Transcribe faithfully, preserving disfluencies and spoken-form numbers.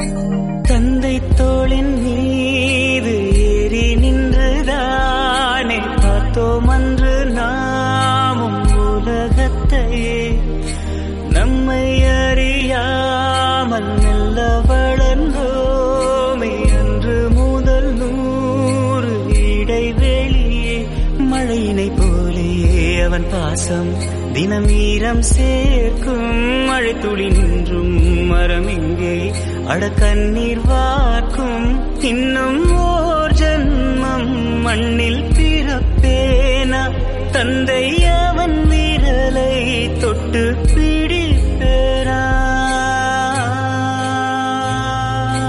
தந்தை தோளின் மீது ஏறி நின்றுதானே பார்த்தோம் அன்று நாமும் உலகத்தையே. நம்மை அறியாமல் மெல்ல வளர்ந்தோமே அன்று முதல் நூறு இடைவெளியே. மழையினை போலேயே அவன் பாசம் தினம் ஈரம் சேர்க்கும். மழை துளி நின்றும் மரம் எங்கே அட கண்ணீர் வார்க்கும். இன்னும் ஓர் ஜன்மம் மண்ணில் பிறப்பேனா தந்தையா